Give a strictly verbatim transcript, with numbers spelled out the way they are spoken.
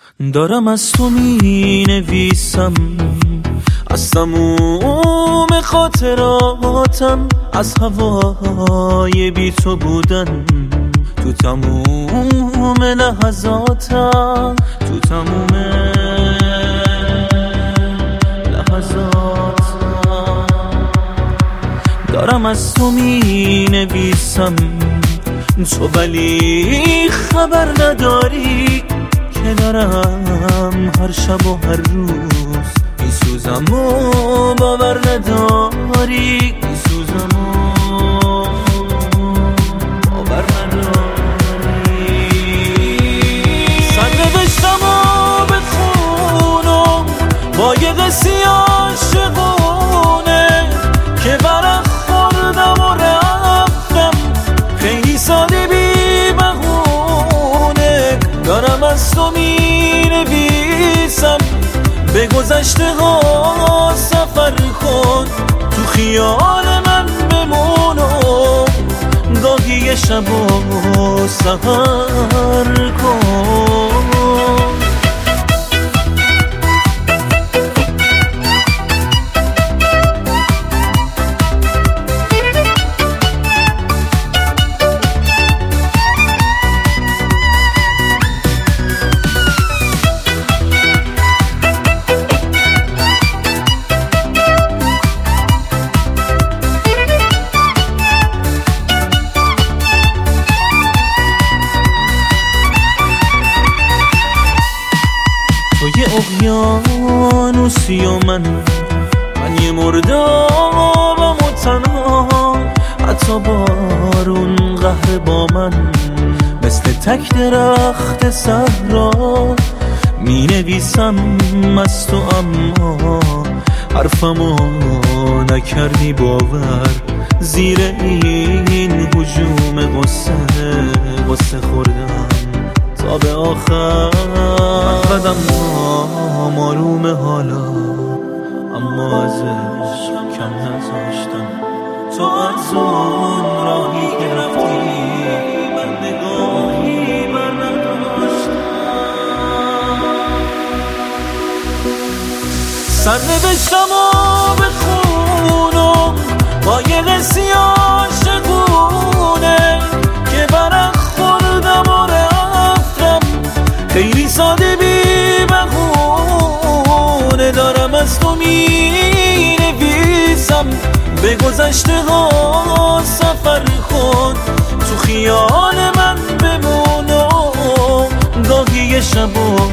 دارم از تو می نویسم، از تموم خاطراتم، از هوای بی تو بودن تو تموم لحظاتم، تو تموم لحظاتم. دارم از تو می نویسم تو ولی خبر نداری که دارم هر شب و هر روز میسوزم و باور نداری، میسوزم و باور نداری. سرنوشتم و بخونم با یه قصه عاشقونه که برق خوردم و رفتم خیلی ساده بی بهونه. دارم از تو می نویسم به گذشته ها سفر کن، تو خیال من بمون و گاهی یه شب و سحر کن. تو یه اقیانوسی و من من یه مردابم و تنها، حتی بارون قهر با من مثل تک درخت صحرا. می نویسم از تو اما حرفمو نکردی باور، زیر این هجوم غصه غصه خوردم تا به آخر. قدم هم آروم حالا اما ازش کم نذاشتم. تو از اون راهی گرفتی من نگاهی بر نداشتم. سرنوشتم و بخونم با یه قصه عاشقونه که برق خوردم و رفتم خیلی ساده بی بهونه. دارم از تو می نویسم به گذشته ها سفر کن، تو خیال من بمون و گاهی یه شب و